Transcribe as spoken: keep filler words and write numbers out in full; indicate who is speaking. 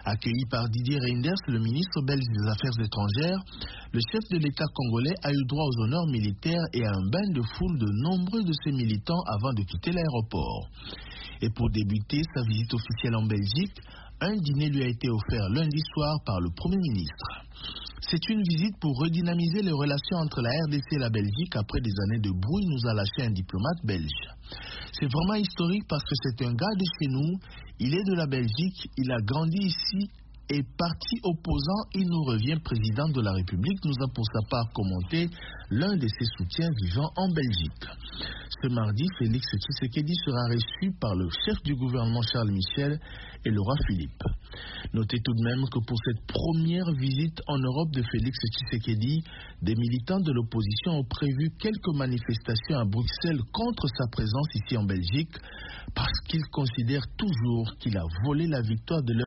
Speaker 1: Accueilli par Didier Reynders, le ministre belge des Affaires étrangères, le chef de l'État congolais a eu droit aux honneurs militaires et à un bain de foule de nombreux de ses militants avant de quitter l'aéroport. Et pour débuter sa visite officielle en Belgique, un dîner lui a été offert lundi soir par le Premier ministre. C'est une visite pour redynamiser les relations entre la R D C et la Belgique après des années de brouille, nous a lâché un diplomate belge. C'est vraiment historique parce que c'est un gars de chez nous, il est de la Belgique, il a grandi ici et parti opposant, il nous revient président de la République, nous a pour sa part commenté l'un de ses soutiens vivant en Belgique. Ce mardi, Félix Tshisekedi sera reçu par le chef du gouvernement Charles Michel et le roi Philippe. Notez tout de même que pour cette première visite en Europe de Félix Tshisekedi, des militants de l'opposition ont prévu quelques manifestations à Bruxelles contre sa présence ici en Belgique parce qu'ils considèrent toujours qu'il a volé la victoire de leur